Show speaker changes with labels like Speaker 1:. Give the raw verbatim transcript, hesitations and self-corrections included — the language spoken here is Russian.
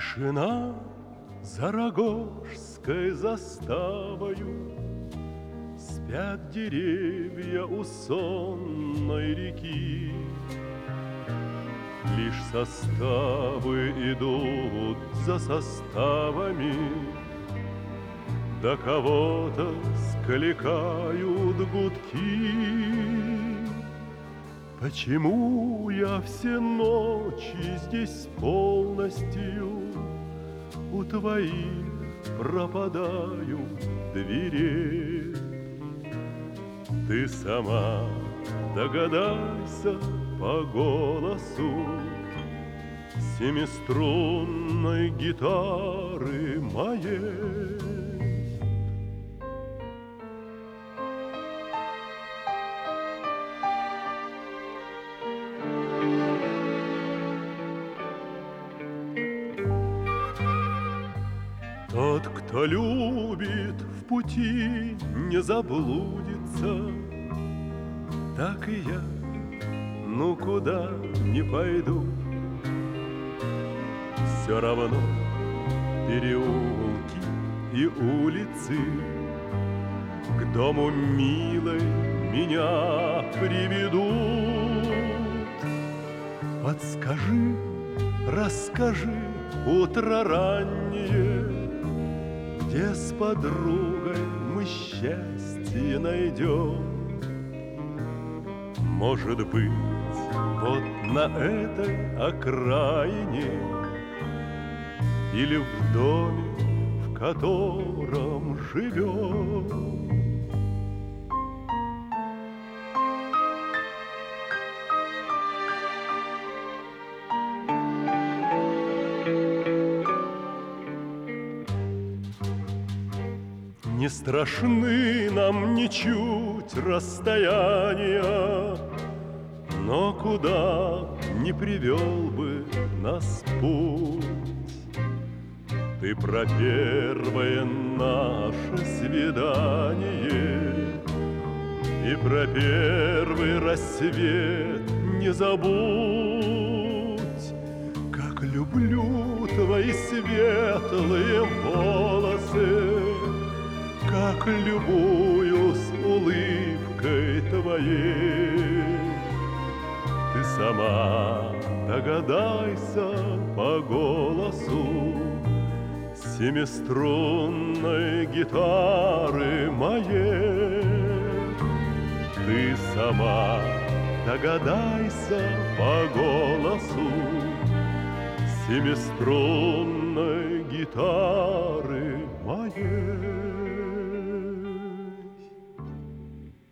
Speaker 1: Тишина за Рогожской заставою, спят деревья у сонной реки. Лишь составы идут за составами, да кого-то скликают гудки. Почему я все ночи здесь полностью у твоих пропадаю дверей? Ты сама догадайся по голосу семиструнной гитары моей. Тот, кто любит, в пути не заблудится, так и я, ну куда не пойду. Все равно переулки и улицы к дому милой меня приведут. Подскажи, расскажи, утро раннее, где с подругой мы счастье найдем. Может быть, вот на этой окраине или в доме, в котором живем. Не страшны нам ничуть расстояния, но куда не привел бы нас путь. Ты про первое наше свидание и про первый рассвет не забудь. Как люблю твои светлые волосы, как любуюсь улыбкой твоей. Ты сама догадайся по голосу семиструнной гитары моей. Ты сама догадайся по голосу семиструнной гитары моей.